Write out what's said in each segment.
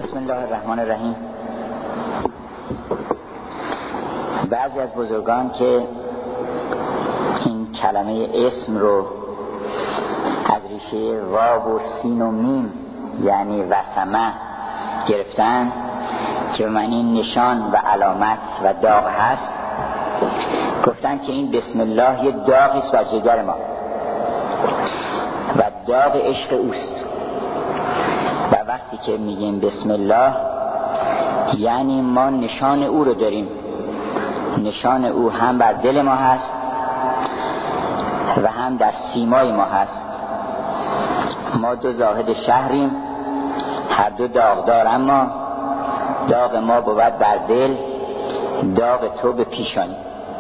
بسم الله الرحمن الرحیم. بعضی از بزرگان که این کلمه اسم رو از ریشه واو و سین و میم یعنی وسمه گرفتن که به معنی نشان و علامت و داغ هست، گفتن که این بسم الله یه داغی است بر جگر ما و داغ عشق اوست. و وقتی که میگیم بسم الله یعنی ما نشان او رو داریم، نشان او هم بر دل ما هست و هم در سیمای ما هست. ما دو زاهد شهریم، هر دو داغدار، اما داغ ما بود بر دل، داغ تو به پیشانی.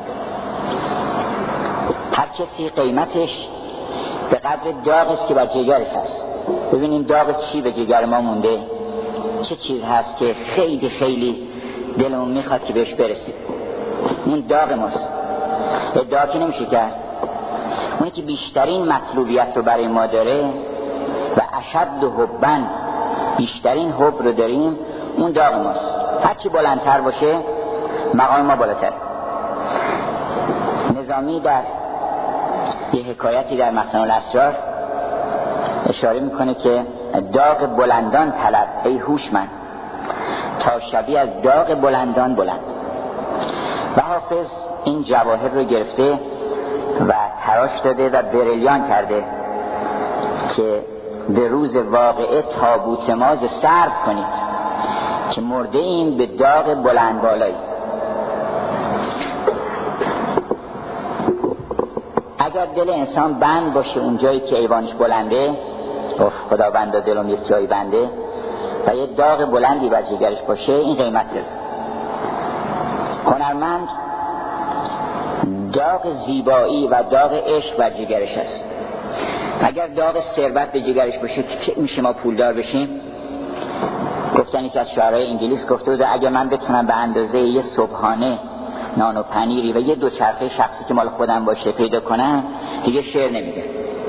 هر کسی قیمتش به قدر داغ است که بر جگرش هست. ببینیم داغ چی به جگر ما مونده، چه چیز هست که خیلی خیلی دلمون میخواد که بهش برسیم. اون داغ ماست، ادعا که نمیشه کرد. اونی که بیشترین مطلوبیت رو برای ما داره و اشد حباً، بیشترین حب رو داریم، اون داغ ماست. هرچی بلندتر باشه مقام ما بالاتر. نظامی در یه حکایتی در مخزن الاسرار اشاره میکنه که داغ بلندان طلب ای هوشمند تا شبیه از داغ بلندان بلند. و حافظ این جواهر رو گرفته و تراش داده و بریلیان کرده که به روز واقعه تابوت ماز سرب کنید که مرده ایم به داغ بلند بالایی. اگر دل انسان بند باشه اون جایی که ایوانش بلنده، خدا بنده دلم یک جایی بنده، و یه داغ بلندی بر جگرش باشه، این قیمت داره. هنرمند داغ زیبایی و داغ عشق بر جگرش هست. اگر داغ ثروت به جگرش باشه که میشه ما پولدار بشیم. گفتن که از شاعرای انگلیس گفته بود اگر من بتونم به اندازه یه صبحانه نان و پنیری و یه دوچرخه شخصی که مال خودم باشه پیدا کنم، دیگه شعر نمیگه.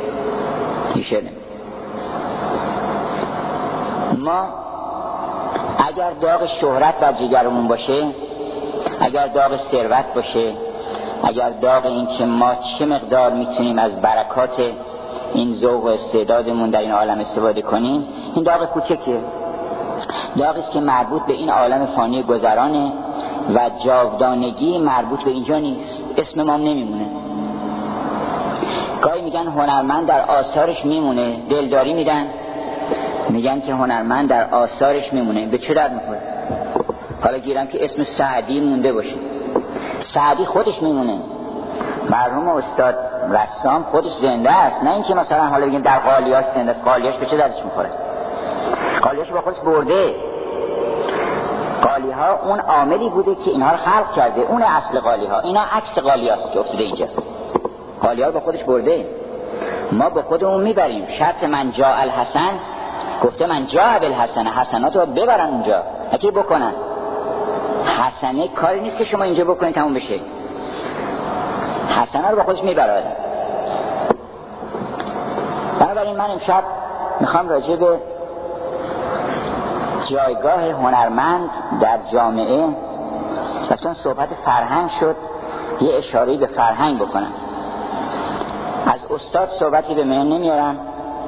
ما اگر داغ شهرت بر جگرمون باشه، اگر داغ ثروت باشه، اگر داغ این که ما چه مقدار میتونیم از برکات این ذوق و استعدادمون در این عالم استفاده کنیم، این داغ کوچکیه. داغی است که مربوط به این عالم فانی گذرانه و جاودانگی مربوط به اینجا نیست. اسم ما نمیمونه. گاهی میگن هنرمند در آثارش میمونه، دلداری میدن، میگن که هنرمند در آثارش میمونه. به چه درد میخوره؟ حالا گیرم که اسم سعدی مونده باشه، سعدی خودش میمونه. مرحوم استاد رسام خودش زنده است، نه اینکه مثلا حالا بگیم در قالیاش زنده. قالیاش به چه دردش میخوره؟ قالیاش با خودش برده. قالی ها اون عاملی بوده که اینها رو خلق کرده، اون اصل قالی ها. اینا عکس قالی هاست که افتاده اینجا. قالی ها با خودش برده، ما با خودمون میبریم. شرط من جاء الحسن، گفته من جاء بالحسن، حسنات رو ببرن اونجا، اگه بکنن. حسنه کاری نیست که شما اینجا بکنید تموم بشه، حسنه رو با خودش میبره. بنابراین من امشب میخوام راجع به جایگاه هنرمند در جامعه و چون صحبت فرهنگ شد یه اشاره‌ای به فرهنگ بکنم. از استاد صحبتی به من نمیارم،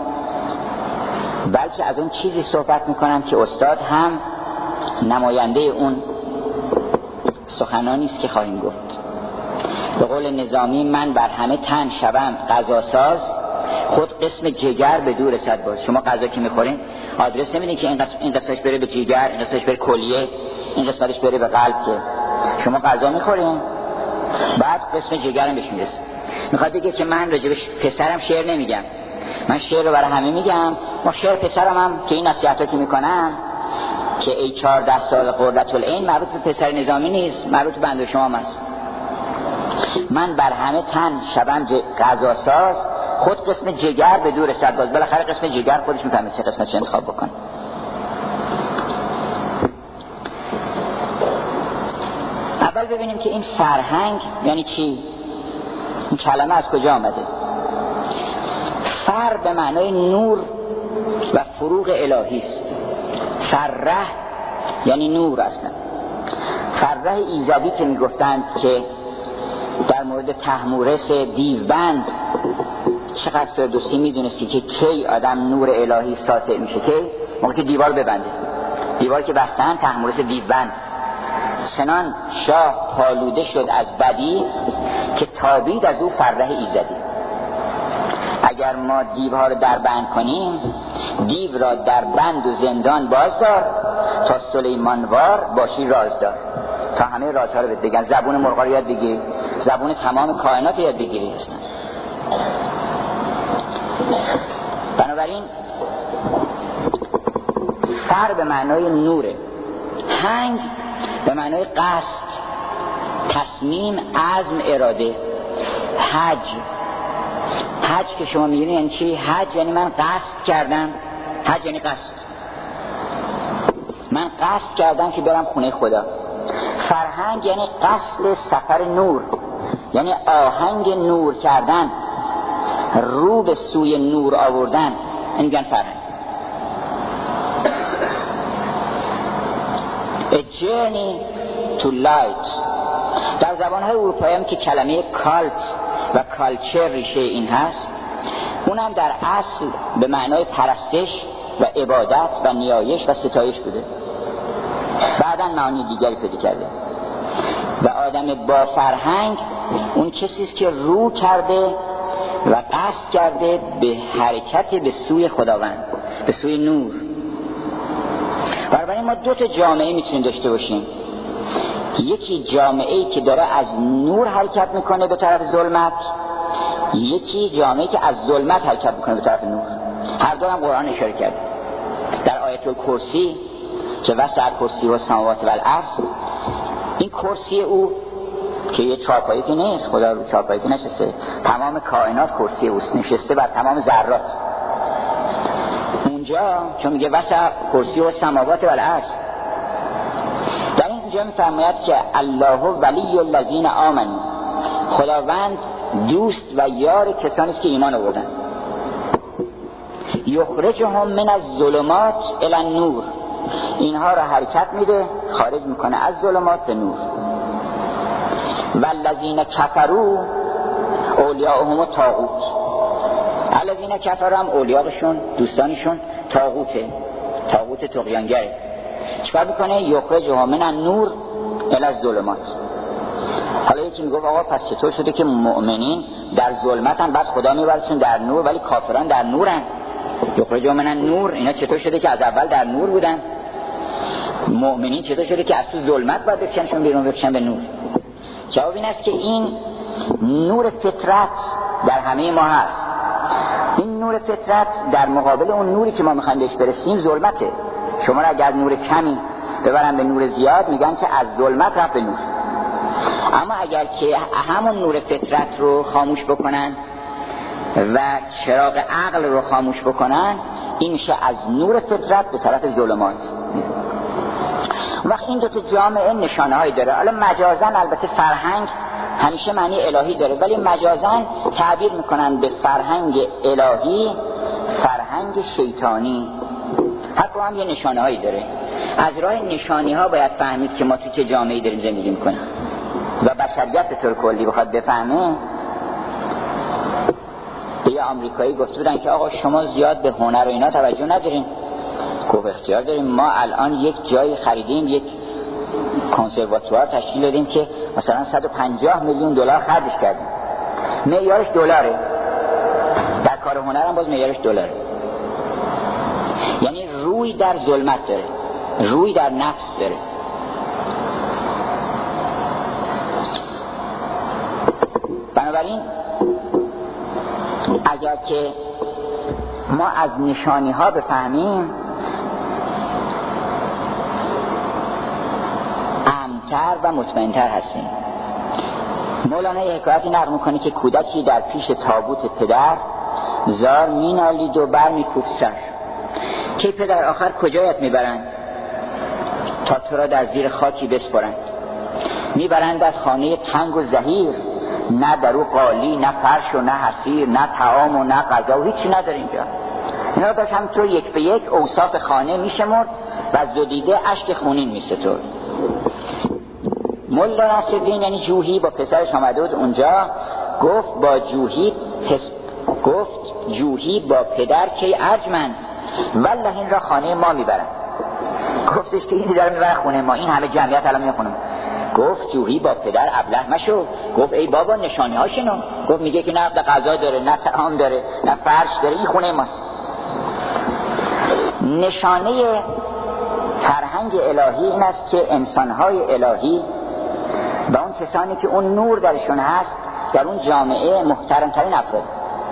بلکه از اون چیزی صحبت میکنم که استاد هم نماینده اون سخنانی است که خواهیم گفت. به قول نظامی من بر همه تن شوم غذاساز، خود قسم جگر به دور رسد باز. شما غذا که میخورین آدرس نمیدین که این قسمتش بره به جگر، این قسمتش بره کلیه، این قسمتش بره به قلب. که شما غذا میخورین بعد قسم جگرم بهش میرسه. میخواد بگه که من راجع به پسرم شعر نمیگم، من شعر رو برای همه میگم. ما شعر پسرم هم که این نصیحتا که میکنم که ای 14 سال قرة العین مربوط به پسر نظامی نیست، مربوط به بنده شما است. من بر همه تن شوم غذاساز، خود قسم جگر به دور رسد باز. بالاخره قسم جگر خودش میفهمه چه قسمت چه انتخاب بکن. اول ببینیم که این فرهنگ یعنی چی؟ این کلمه از کجا آمده؟ فر به معنای نور و فروغ الهی است. فره یعنی نور اصلا. فره ایزدی که میگفتند که در مورد طهمورث دیوبند چقدر فردوسی میدونستی که کی آدم نور الهی ساطع میشه، که موقع که دیوار ببنده، دیوار که بستن طهمورث دیوبند. سنان شاه پالوده شد از بدی که تابید از او فره ایزدی. اگر ما دیوها رو در بند کنیم، دیو را در بند و زندان بازدار تا سلیمانوار باشی رازدار، تا همه رازها رو بگن. زبون مرغا رو یاد بگیری، زبون تمام کائنات رو یاد بگیری. بنابراین فر به معنای نوره، هنگ به معنای قصد، تصمیم، عزم، اراده. حج که شما میگین یعنی چی؟ حج یعنی من قصد کردم. حج یعنی قصد، من قصد کردم که برم خونه خدا. فرهنگ یعنی قصد سفر نور، یعنی آهنگ نور کردن، رو به سوی نور آوردن، این میگن فرهنگ. A journey to light. در زبان‌های اروپایی هم که کلمه کالت و کالچر ریشه این هست، اونم در اصل به معنای پرستش و عبادت و نیایش و ستایش بوده، بعداً معانی دیگری پیدا کرده. و آدم با فرهنگ اون کسی است که رو کرده و قصد کرده به حرکت به سوی خداوند، به سوی نور. بنابراین ما دو تا جامعه میتونیم داشته باشیم، یکی جامعه‌ای که داره از نور حرکت میکنه به طرف ظلمت، یکی جامعه‌ای که از ظلمت حرکت میکنه به طرف نور. هر دو هم قرآن اشاره کرده. در آیت الکرسی که وسع کرسی و السماوات و الارض، این کرسی او که یه چارپایی که نیست، خدا رو چارپایی که نشسته، تمام کائنات کرسی اوست، نشسته بر تمام ذرات. اونجا چون میگه وسع کرسی و السماوات و الارض، در اینجا میفرماید که الله ولی الذین آمنوا، خداوند دوست و یار کسانی است که ایمان آوردن. یخرجهم من الظلمات الی النور، اینها را حرکت میده، خارج میکنه از ظلمات به نور. والذین کفروا اولیاءهم الطاغوت، الذین کفروا هم اولیاءشون، دوستانشون طاغوت طغیانگره. چیکار میکنه؟ یخرجهم من النور الی الظلمات. حالا یکی میگه آقا پس چطور شده که مؤمنین در ظلمتن بعد خدا میبرشون در نور، ولی کافران در نورن؟ یخرجهم من النور، اینا چطور شده که از اول در نور بودن؟ مؤمنین چطور شده که از تو ظلمت باید بکشنشون بیرون بکشن به نور؟ جواب این است که این نور فطرت در همه ما هست. این نور فطرت در مقابل اون نوری که ما میخوایم بهش برسیم ظلمته. شما را اگر نور کمی ببرن به نور زیاد، میگن که از ظلمت رفت به نور. اما اگر که همون نور فطرت رو خاموش بکنن و چراغ عقل رو خاموش بکنن، این میشه از نور فطرت به طرف ظلمات. وقت این دو تا جامعه نشانه هایی داره. حالا مجازاً البته فرهنگ همیشه معنی الهی داره، ولی مجازاً تعبیر میکنن به فرهنگ الهی فرهنگ شیطانی. هر هم یه نشانه هایی داره. از راه نشانی ها باید فهمید که ما تو چه جامعه‌ای داریم زندگی میکنیم و بشریت به طور کلی بخواد بفهمه. یه آمریکایی گفته بودن که آقا شما زیاد به هنر و اینا توجه ندارین. گفت اختیار داریم. ما الان یک جایی خریدیم، یک کنسرواتوار تشکیل دادیم که مثلا 150 میلیون دلار خرجش کردیم. معیارش دلاره. در کار هنر هم باز معیارش دلاره. یعنی روی در ظلمت داره، روی در نفس داره. بنابراین اگر که ما از نشانی ها بفهمیم، امن‌تر و مطمئن‌تر هستیم. مولانا یه حکایتی نقل میکنه که کودکی در پیش تابوت پدر زار مینالید و بر میکوفت سر. که پدر آخر کجایت میبرند تا تو را در زیر خاکی بسپرند؟ میبرند از خانه تنگ و زهیر، نه در او قالی، نه فرش و نه حصیر، نه طعام و نه غذا و هیچی نداره اینجا. اینا داشت همینطور یک به یک اوصاف خانه میشمرد و از دو دیده اشک خونین میسترد. ملا نصرالدین یعنی جوحی با پسرش آمده بود اونجا، گفت جوحی با پدر که ارجمند والله این را خانه ما میبرن. گفتش که این داره میبرن خونه ما، این همه جمعیت الان میخونم. گفت جوحی با پدر ابله مشو. گفت ای بابا نشانی ها شنو. گفت میگه که نه غذا داره، نه طعام داره، نه فرش داره، این خونه ماست. نشانه فرهنگ الهی این است که انسانهای الهی و اون کسانی که اون نور درشون هست در اون جامعه محترمترین افراد.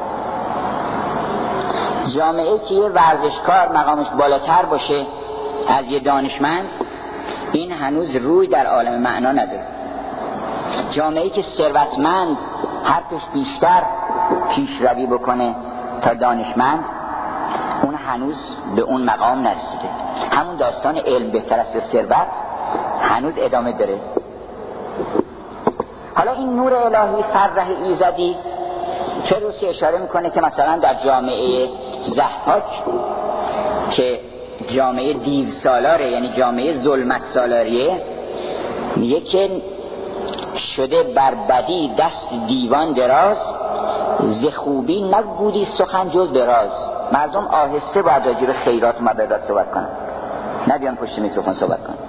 جامعه که یه ورزشکار مقامش بالاتر باشه از یه دانشمند، این هنوز روی در عالم معنا نداره. جامعه که ثروتمند حرفش بیشتر پیشروی بکنه تا دانشمند، اون هنوز به اون مقام نرسیده. همون داستان علم بهتر است یا ثروت هنوز ادامه داره. حالا این نور الهی فرح ایزدی فروسی اشاره میکنه که مثلا در جامعه ضحاک که جامعه دیو سالاره، یعنی جامعه ظلمت سالاریه، میگه که شده بر بدی دست دیوان دراز، ز خوبی نبودی سخن جز دراز. مردم آهسته باید راجع به خیرات و مبادات صحبت کنن، نه بیان پشت میکروفون صحبت کنن.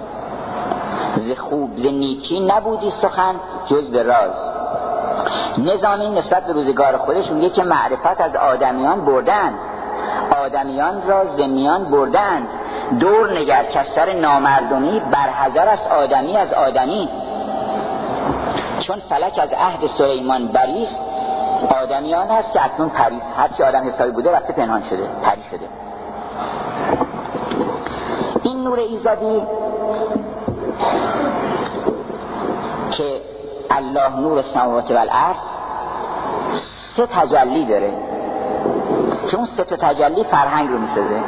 ز نیکی نبودی سخن جز دراز. نظامی نسبت به روزگار خودش میگه که معرفت از آدمیان بردند، آدمیان را زمیان بردند. دور نگر که سر نامردمی برحذر است آدمی از آدمی. چون فلک از عهد سلیمان بریست، آدمیان هست که اکنون پریست. هرچی آدم حسابی بوده رفته پنهان شده، پری شده. این نور ایزدی که الله نور السماوات والارض 3 تجلی داره که اون 3 تجلی فرهنگ رو میسازه.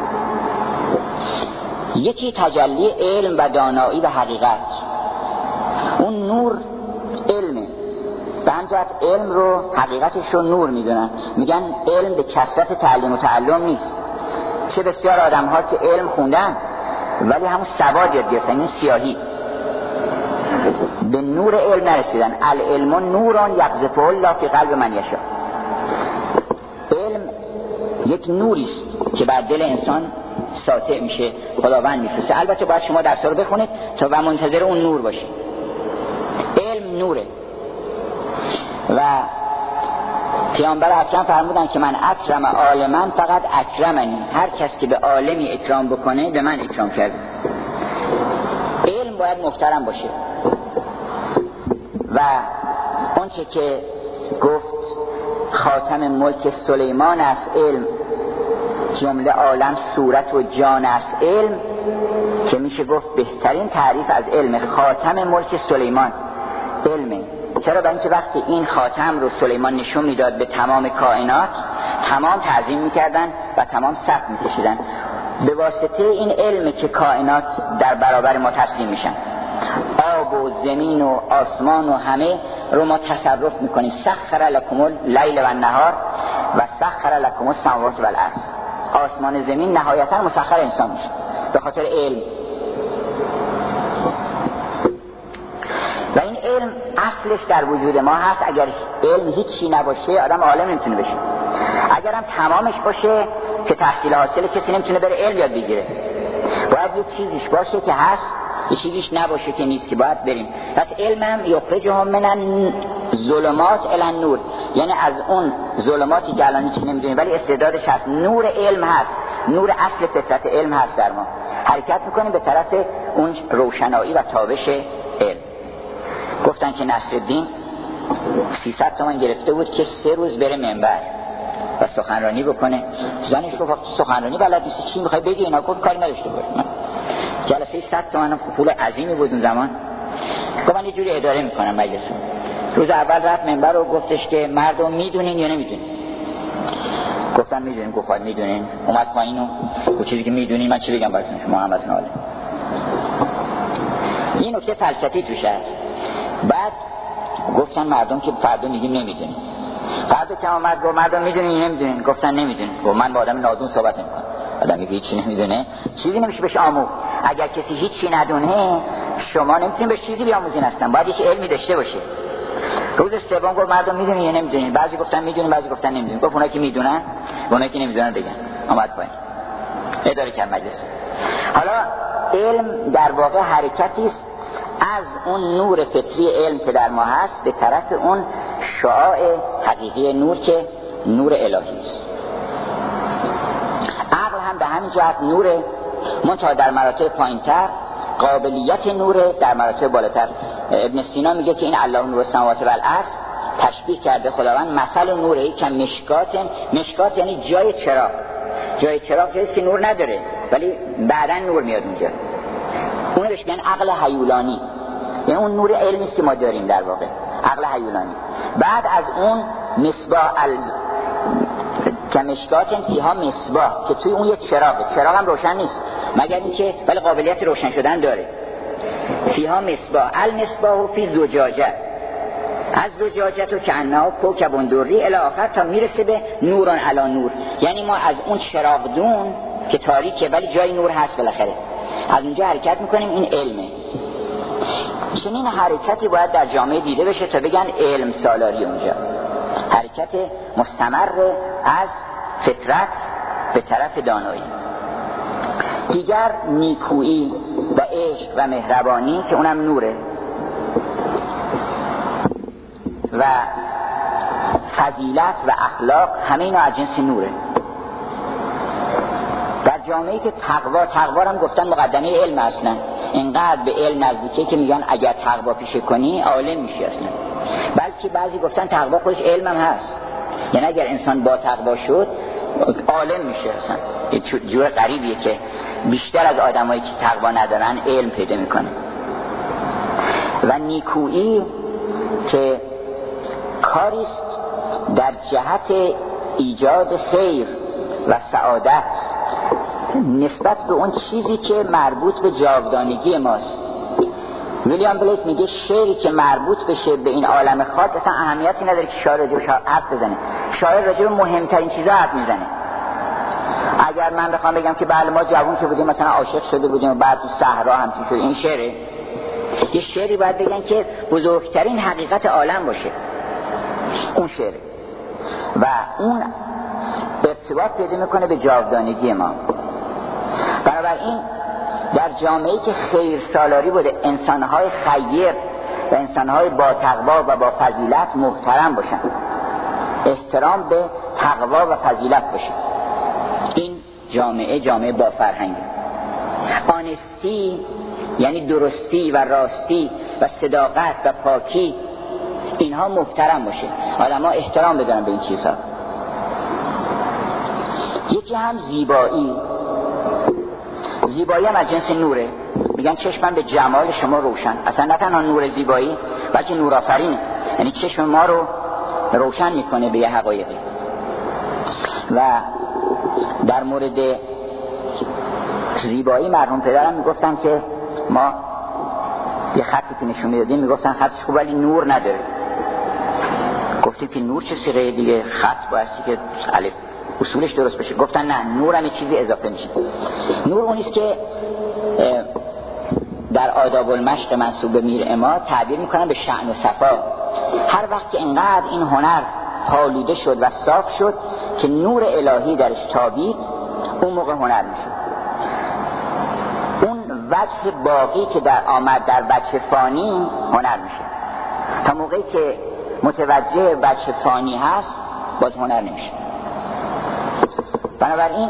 یکی تجلی علم و دانایی و حقیقت، اون نور علمه. به همین جهت علم رو حقیقتش رو نور میدونن. میگن علم به کثرت تعلیم و تعلم نیست. چه بسیار آدم ها که علم خوندن ولی همون سواد یاد گرفتن، این سیاهی، به نور علم نرسیدن. العلم نوران یقذفه الله فی قلب من یشاء. علم یک نوری است که بر دل انسان ساطع میشه، خداوند میفرسته. البته باید شما درس رو بخونید تا و منتظر اون نور باشید. علم نوره. و پیامبر اکرم فرمودن که من اکرم عالما فقط اکرمنی. هر کس که به عالمی اکرام بکنه به من اکرام کرده. علم باید محترم باشه. و اونچه که گفت خاتم ملک سلیمان است علم، جمله عالم صورت و جان است علم، که میشه گفت بهترین تعریف از علم خاتم ملک سلیمان علمه. چرا؟ برای اینکه وقتی این خاتم رو سلیمان نشون میداد به تمام کائنات، تمام تعظیم میکردن و تمام صف میکشیدن. به واسطه این علم که کائنات در برابر ما تسلیم میشن. آب و زمین و آسمان و همه رو ما تصرف میکنیم. سخر لکم اللیل و النهار و سخر لکم السماوات و الارض. آسمان زمین نهایتا مسخر انسان میشه به خاطر علم. و این علم اصلش در وجود ما هست. اگر علم هیچی نباشه آدم عالم نمیتونه بشه. اگر هم تمامش باشه که تحصیل حاصل کسی نمیتونه بره علم یاد بگیره. باید یه چیزیش باشه که هست، یه چیزیش نباشه که نیست، که باید بریم. پس علم هم یخرجهم من ظلمات الی النور، یعنی از اون ظلماتی که الان هیچ نمیدونیم ولی استعدادش هست. نور علم هست، نور اصل فطرت علم هست در ما. حرکت میکنیم به طرف اون روشنایی و تابش علم. گفتن که نصرالدین 300 تومان گرفته بود که 3 روز بره منبر و سخنرانی بکنه. زنش گفت سخنرانی بلد نیستی، چی میخوای بگی؟ اینا گفت کاری نداشته باش. جلسه 100 تومان پول عظیمی بود اون زمان. گفت من یه جوری اداره میکنم مجلس. روز اول رفت منبر و گفتش که مردم میدونین یا نمیدونین؟ گفتن میدونیم. گفت میدونین. اومد پایین و اون چیزی که میدونین من چی بگم براتون شما همتون عالم. این نکته فلسفی توش هست. بعد گفتن مردم که فردا میگیم نمیدونین. فردا که اومد گفت مردم میدونین یا نمیدونین؟ گفتن نمیدونین. گفت من با آدم نادون صحبت نمیکنم. آدمی که هیچی نمیدونه چیزی نمیشه بهش آموخت. اگر کسی هیچی ندونه شما نمیتونید به چیزی بیاموزین اصلا، باید یه علمی داشته باشه. روز سوم گفت مردم میدونین یا نمیدونین؟ بعضی گفتن میدونین، بعضی گفتن نمیدونین. گفت اونایی که میدونن اونایی که نمیدونن بگن. آمد پایین اداره کرد مجلس. حالا علم در واقع حرکتی است از اون نور فطری علم که در ما هست به طرف اون شعاع حقیقی نور که نور الهی است. عقل هم به همین جهت نوره، منتها در مراتب پایین‌تر، قابلیت نوره در مراتب بالاتر. ابن سینا میگه که این الله نور السماوات و الارض تشبیه کرده خداوند مثل نوره که مشکات یعنی جای چراغ. جای چراغ جاییست که نور نداره ولی بعداً نور میاد اونجا. اون بهش میگن عقل هیولانی، یعنی اون نور علمی است که ما داریم در واقع، عقل هیولانی. بعد از اون مصباح کمشکات فیها مصباح که توی اون یک چراغ هم روشن نیست مگر اینکه ولی قابلیت روشن شدن داره. فیها مصباح، المصباح فی زجاجه، از زجاجه تو که انها کوکب دری الی آخر تا میرسه به نوران علی نور. یعنی ما از اون چراغدون که تاریکه ولی جای نور هست بالاخره، از اونجا حرکت میکنیم. این علمه. چنین حرکتی باید در جامعه دیده بشه تا بگن علم سالاری. اونجا حرکت مستمر از فطرت به طرف دانایی. دیگر نیکویی و عشق و مهربانی که اونم نوره، و فضیلت و اخلاق همه اینا از جنس نوره. در جامعه‌ای که تقوا هم گفتن مقدمه علم اصلا، اینقدر به علم نزدیکه که میگن اگر تقوا پیشه کنی عالم میشی اصلا. بلکه بعضی گفتن تقوا خودش علم هم هست، یعنی اگر انسان با تقوا شد عالم میشه اصلا. یه جور غریبیه که بیشتر از آدمایی که تقوا ندارن علم پیدا میکنه. و نیکویی که کاریست در جهت ایجاد خیر و سعادت نسبت به اون چیزی که مربوط به جاودانگی ماست. ویلیام بلیک میگه شعری که مربوط بشه به این عالم خاک اصلا اهمیتی نداره که شاعر راجعش حرف بزنه. شاعر راجع به مهمترین چیزا حرف میزنه. اگر من بخوام بگم که بله ما جوون که بودیم مثلا عاشق شده بودیم و بعد تو صحرا همچین شد، این شعره. یه شعری باید بگن که بزرگترین حقیقت عالم باشه، اون شعره، و اون ارتباط پیدا میکنه به جاودانگی ما. بنابراین در جامعه‌ای که خیر سالاری بوده، انسان‌های خیر و انسان‌های با تقوا و با فضیلت محترم باشن، احترام به تقوا و فضیلت باشه، این جامعه با فرهنگه. آنستی یعنی درستی و راستی و صداقت و پاکی، اینها محترم باشه، آدم‌ها احترام بذارن به این چیزها. یکی هم زیبایی هم از جنس نوره. میگن چشمم به جمال شما روشن، اصلا نه تنها نور زیبایی بلکه نور آفرینه، یعنی چشم ما رو روشن میکنه به یه حقایقی. و در مورد زیبایی مرحوم پدرم میگفتن که ما یه خطی که نشون میدادیم میگفتن خطش خوب ولی نور نداره. گفتیم که نور چه صیغه دیگه، خط بایستی که الف اصولش درست بشه. گفتن نه، نور هم چیزی اضافه میشه. نور اونیست که در آداب المشق منسوب به میر اماد تعبیر میکنن به شأن و صفا. هر وقت که انقدر این هنر پالوده شد و صاف شد که نور الهی درش تابید، اون موقع هنر میشه. اون وجه باقی که در آمد در وجه فانی هنر میشه. تا موقعی که متوجه وجه فانی هست باز هنر نمیشه. بنابراین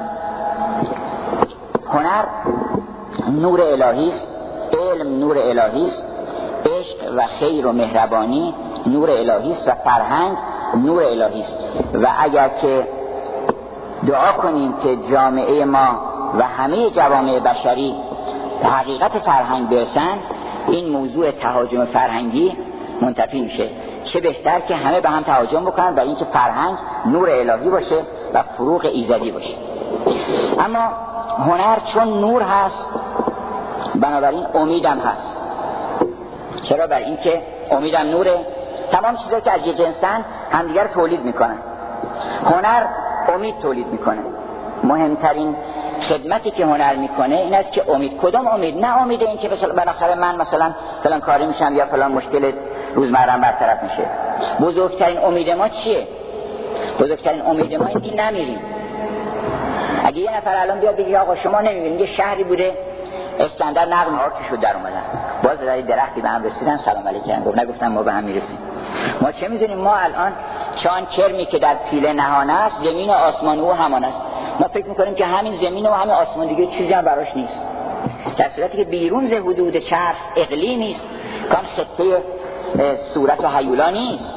هنر نور الهی است، علم نور الهی است، عشق و خیر و مهربانی نور الهی است و فرهنگ نور الهی است. و اگر که دعا کنیم که جامعه ما و همه جوامع بشری به حقیقت فرهنگ برسن، این موضوع تهاجم فرهنگی منتفی میشه. چه بهتر که همه به هم تهاجم بکنن برای اینکه فرهنگ نور الهی باشه و فروغ ایزدی باشه. اما هنر چون نور هست بنابراین امیدم هست. چرا؟ برای اینکه امیدم نوره. تمام چیزایی که از یه جنسن همدیگر تولید میکنن. هنر امید تولید میکنه. مهمترین خدمتی که هنر میکنه این است که امید. کدام امید؟ نه امید این که بالاخره من مثلا فلان کاری میشم یا فلان مشکل روزمره برطرف میشه. بزرگترین امید ما چیه؟ بزرگترین امید ما این که نمیریم. اگه یه نفر الان بیاد بگه آقا شما نمیبینید یه شهری بوده اسکندر نقل آرکی شد در اومدن، باز در درختی به هم رسیدن سلام علیکم گفت نگفتن ما به هم میرسیم. ما چه میدونیم؟ ما الان چون کرمی که در پیله نهانه است زمین و آسمان او همان است. ما فکر میکنیم که همین زمین و همین آسمان دیگه چیزی هم براش نیست، در صورتی که بیرون ز حدود چرخ اقلیمی است، کان خطه صورت و هیولا نیست.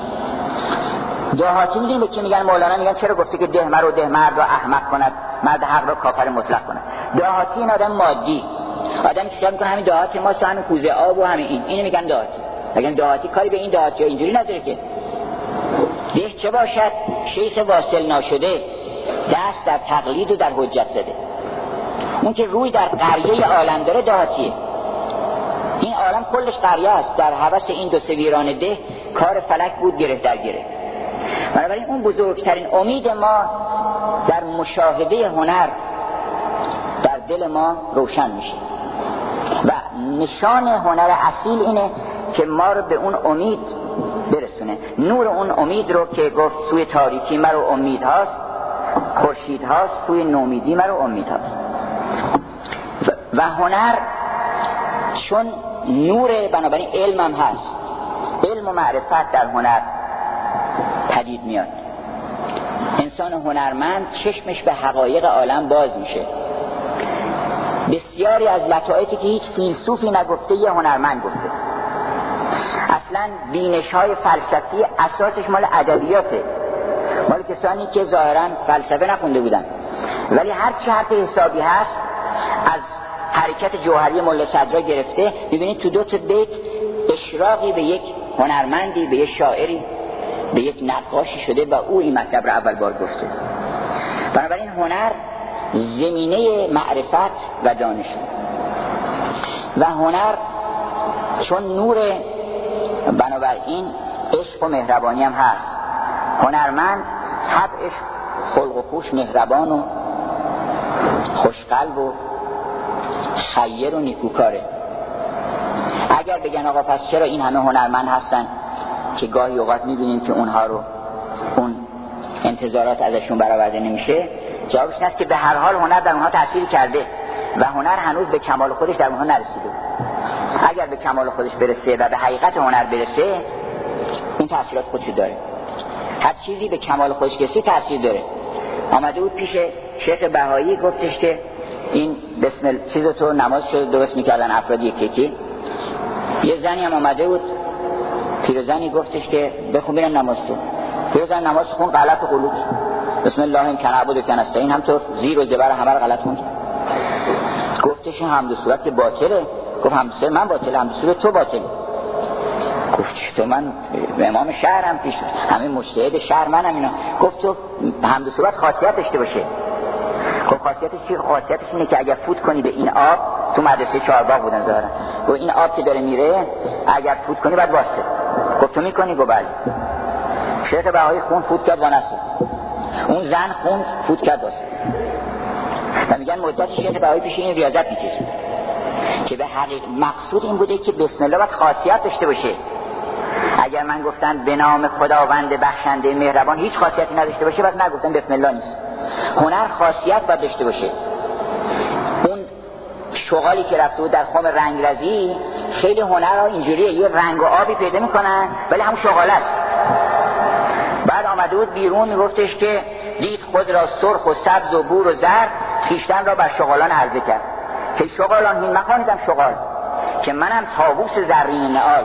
دهاتی میدونیم که میگن مولانا میگن چرا گفته که ده مرد و ده مرد و احمق کند، مرد حق را کافر مطلق کند. دهاتی این آدم مادی، آدمی که فکر میکنه همین دهاتی ما همین کوزه آب و همین اینو میگن دهاتی. میگن دهاتی کاری به این دهاتی اینجوری نداره که ده چه باشد شیخ واصل ناشده دست در تقلید و در حجت زده. اون که روی در قریه عالم داره دهاتیه. این عالم کلش قریه است، در هوس این دو سه ویران ده کار فلک بود گرفت در گرفت. بنابراین اون بزرگترین امید ما در مشاهده هنر در دل ما روشن میشه و نشان هنر اصیل اینه که ما رو به اون امید برسونه. نور اون امید رو که گفت سوی تاریکی مرو امید هاست، خورشید هاست، سوی نومیدی مرو امید هاست. و هنر چون نور بنابراین علم هم هست، علم و معرفت در هنر پدید میاد. انسان هنرمند چشمش به حقایق عالم باز میشه. بسیاری از لطائفی که هیچ فیلسوفی نگفته یه هنرمند گفته. اصلا بینش‌های فلسفی اساسش مال ادبیاته، مال کسانی که ظاهراً فلسفه نخونده بودن، ولی هر چی حرف حسابی هست از حرکت جوهری ملا صدرا گرفته می‌بینید تو دو تا بیت اشراقی به یک هنرمندی، به یک شاعری، به یک نقاشی شده و او این مطلب را اول بار گفته. بنابراین هنر زمینه معرفت و دانش و هنر چون نور بنابراین عشق و مهربانی هم هست. هنرمند طبعش خلق و خوش مهربان و خوشقلب و خیر و نیکوکاره. اگر بگن آقا پس چرا این همه هنرمند هستن که گاهی اوقات میبینیم که اونها رو اون انتظارات ازشون برآورده نمیشه، جوابش این است که به هر حال هنر در اونها تأثیر کرده و هنر هنوز به کمال خودش در اونها نرسیده. اگر به کمال خودش برسه و به حقیقت هنر برسه اون تأثیرات خودشو داره. هر چیزی به کمال خودش رسید تأثیر داره. آمده بود پیش شیخ بهایی گفتش که این بسم چیزو تو نمازشو درست میکردن افراد یکی. یه زنی هم آمده بود پیرزنی گفتش که بخون ببینم نماز تو. پیرزن نماز خون غلط و غلط. بسم الله این کنعبد و کنستعین هم تو زیر و زبر همه رو غلط خوند. گفتش حمد و صورت باطله. گفت حمد صورت من باطله، حمد صورت تو باطله. گفت تو من امام شهرم پیش همه مجتهد شهر منم اینا. گفت تو حمد و صورت خاصیت داشته باشه. گفت خاصیتش چیه؟ خاصیتش اینه که اگر فوت کنی به این آب، تو مدرسه چهارباغ بودن ظاهرا، گفت این آب که داره میره اگر فوت کنی بعد واسه. گفت تو میکنی؟ گفت بله. شیخ بهایی خون فوت کرد وانسه، اون زن خوند فوت کرد واسه. و میگن مدت شیخ بهایی پیش این ریاضت میکشید که به حقیقت مقصود این بوده که بسم الله باید خاصیت داشته باشه. اگر من گفتن به نام خداوند بخشنده مهربان هیچ خاصیتی نداشته باشه بس نگفتن بسم الله نیست. هنر خاصیت باید داشته باشه. اون شغالی که رفته بود در خم رنگرزی، خیلی هنرها اینجوریه، یه رنگ و آبی پیدا میکنن ولی همون شغاله است. بعد آمده بود بیرون میگفتش که دید خود را سرخ و سبز و بور و زرد، خویشتن را بر شغالان عرضه کرد که شغالان این مخانیدم شغال که منم طاووس زرین نعال.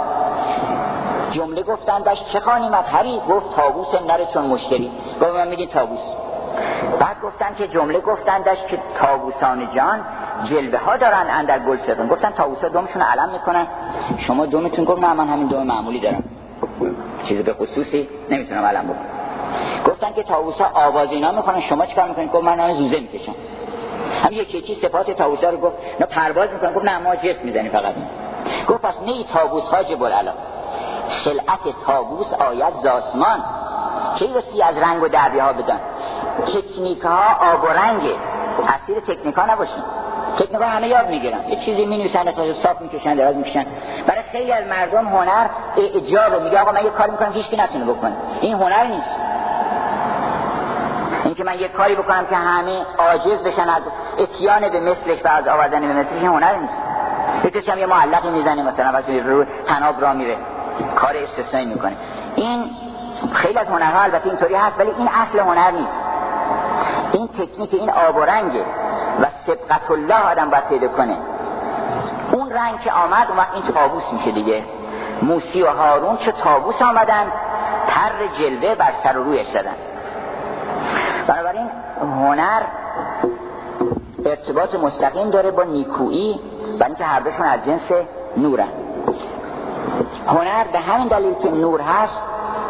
جمله گفتن باش چه خانی مطهری؟ گفت طاووس نر چون مشتری. گفت من میگین طاووس. بعد گفتن که جمله گفتن داشت که طاووسان جان جلوه ها دارن اندر گل سرون. گفتن طاووسا دومشون علم میکنن، شما دومتون؟ گفت نه من همین دوم معمولی دارم، چیزی به خصوصی نمیتونم علم بکنم. گفتن که طاووسا آواز اینا میکنن، شما چیکار میکنید؟ گفت من زوزه میکشم. هم یکی صفات طاووسا رو گفت، نه پرواز میکنن. گفت نه ما جسم میزنیم فقط. گفت پس نه طاووس حاجب العلا، خلعت طاووس آید ز آسمان، کی رسی از رنگ و دعوی ها بدن. تکنیک ها آب و رنگه، اسیر تکنیکا نباشیم. تکنیکا همه یاد میگیرن، یه چیزی مینویسن، تا صاف میکشن، دراز میکشن. برای خیلی از مردم هنر اعجابه، میگه آقا من یه کاری میکنم هیچکی نتونه بکنه. این هنر نیست. اینکه من یه کاری بکنم که همه عاجز بشن از اتیان به مثلش و از آوردن به مثلش، این هنر نیست. یکیش هم یه معلقی میزنه مثلا وقتی رو تناب را میره، کار استثنایی میکنه. این خیلی از هنرها البته اینطوری هست، ولی این اصل هنر نیست. این تکنیک، این آب و رنگه و سبقت الله آدم باید پیدا کنه. اون رنگ که آمد اون وقت این طاووس میشه دیگه. موسی و هارون چه طاووس آمدن، پر جلوه بر سر و رویش زدن. بنابراین هنر ارتباط مستقیم داره با نیکویی، برای اینکه هر دوشون از جنس نورن. هنر به همین دلیل که نور هست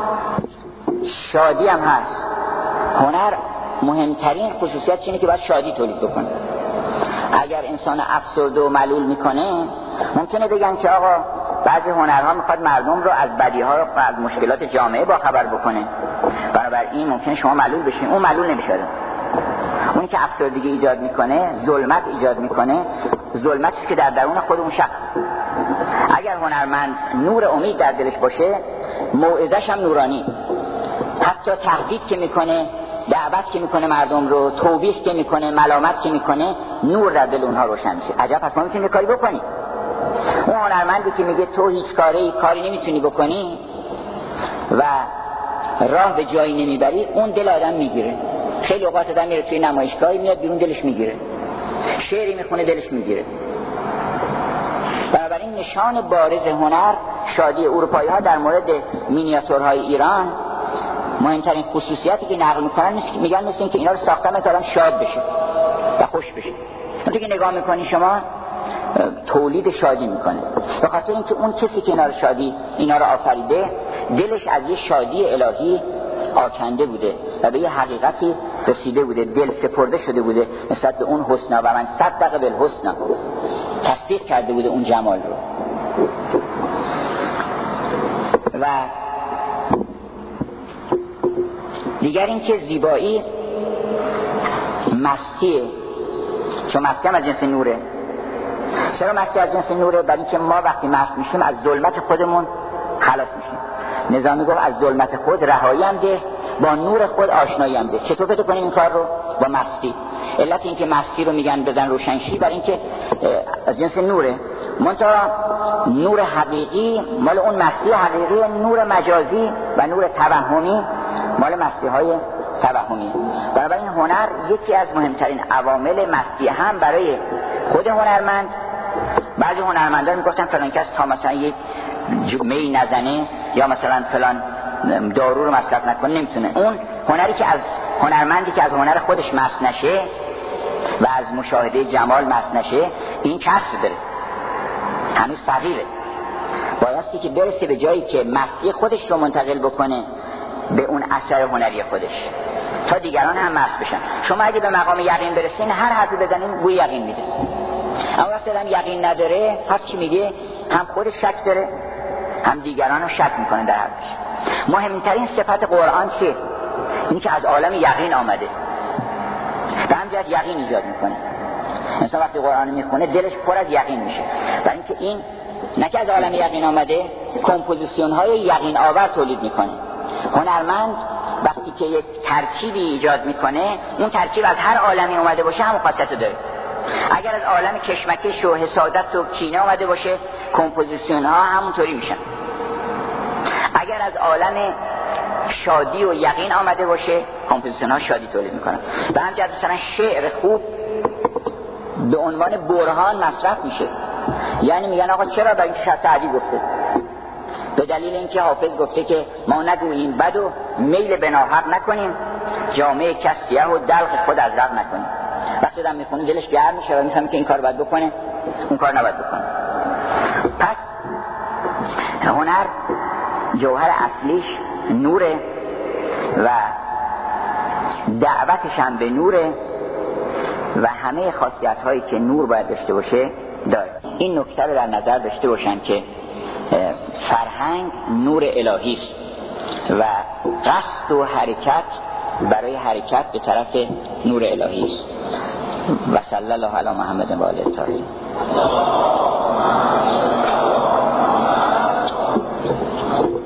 شادی هم هست. هنر مهمترین خصوصیت اینه که باید شادی تولید بکنه. اگر انسان افسرده و ملول میکنه، ممکنه بگن که آقا بعضی هنرها میخواد مردم رو از بدیها و از مشکلات جامعه با خبر بکنه، بنابراین ممکنه شما ملول بشین. اون ملول نمیشه. اونی که افسردگی ایجاد میکنه، ظلمت ایجاد میکنه، ظلمتی که در درون خود اون شخص. اگر هنرمند نور امید در دلش باشه، موعظه‌ش هم نورانی. حتی تهدید که میکنه، دعوت که میکنه مردم رو، توبیخ که میکنه، ملامت که میکنه، نور در دل اونها روشن میشه. عجب، پس ما میتونیم کاری بکنیم. اون هنرمندی که میگه تو هیچ کاری نمیتونی بکنی و راه به جایی نمیبری، اون دل آدم میگیره. خیلی اوقات آدم میره توی نمایشگاهی، میاد بیرون دلش میگیره، شعری میخونه دلش میگیره. بنابراین نشان بارز هنر شادی. اروپایی ها در مورد مینیاتورهای ایران مهمترین خصوصیتی که نقل میکنن میگن مثل این که اینا رو ساختن تا آدم شاد بشه و خوش بشه. اونطور که نگاه میکنی شما تولید شادی میکنه، به خاطر اینکه اون کسی که اینا رو آفریده دلش از یه شادی الهی آکنده بوده و به یه حقیقتی رسیده بوده، دل سپرده شده بوده نسبت به اون حسنا و من صدق بالحسنا، تصدیق کرده بوده اون جمال رو. و دیگر این که زیبایی مستیه، چون مستی هم از جنس نوره. چرا مستی از جنس نوره؟ برای اینکه ما وقتی مست میشیم از ظلمت خودمون خلاص میشیم. نظامی گفت از ظلمت خود رهایی هم ده، با نور خود آشنایی هم ده. چطور پیدا کنیم این کار رو؟ با مستی. علت این که مستی رو میگن بزن روشنشی، برای اینکه از جنس نوره. منتها نور حقیقی مال اون مستی حقیقی، نور مجازی و نور توهمی مال مستی های توهمی. بنابراین هنر یکی از مهمترین عوامل مستی هم برای خود هنرمند. بعضی هنرمندان میگفتن فلان کس تا مثلا یک می نزنه یا مثلا فلان دارو رو مصرف نکنه نمیتونه. اون هنری که از هنرمندی که از هنر خودش مست نشه و از مشاهده جمال مست نشه، این کسر داره، هنوز فقیره. بایستی که برسه به جایی که مستی خودش رو منتقل بکنه به اون اثر هنری خودش تا دیگران هم مست بشن. شما اگه به مقام یقین برسین، هر حرفی بزنین بوی یقین میده. اما وقتی آدم یقین نداره، هر چی میگه هم خودش شک داره هم دیگران رو شک میکنه در حرفش. مهمترین صفت قرآن چیه؟ این که از عالم یقین آمده، به همجرد یقین ایجاد میکنه. مثلا وقتی قرآن میخونه دلش پر از یقین میشه، برای اینکه این نه که از عالم یقین آمده، کمپوزیسیون های یقین آور تولید میکنه. هنرمند وقتی که یک ترکیبی ایجاد میکنه، اون ترکیب از هر عالمی اومده باشه همون خاصیت رو داره. اگر از عالم کشمکش و حسادت و کینه اومده باشه، کمپوزیسیون ها همونطوری میشن. اگر از عالم شادی و یقین آمده باشه، کمپوزیسیون ها شادی تولید میکنن. به همین جهت مثلا شعر خوب به عنوان برهان مصرف میشه. یعنی میگن آقا چرا؟ برای اینکه سعدی گفته، به دلیل اینکه حافظ گفته که ما نگوییم بد و میل به ناحق نکنیم، جامعه کس سیاه و دلق خود از رق نکنیم. وقتی آدم میخونه دلش گرم میشه و میفهمه که این کار باید بکنه، اون کار نباید بکنه. پس هنر جوهر اصلیش نوره و دعوتش هم به نوره و همه خاصیت هایی که نور باید داشته باشه داره. این نکته رو در نظر داشته باشن که فرهنگ نور الهی است و قصد و حرکت برای حرکت به طرف نور الهی است. و صلی الله علی محمد و آله الطاهرین.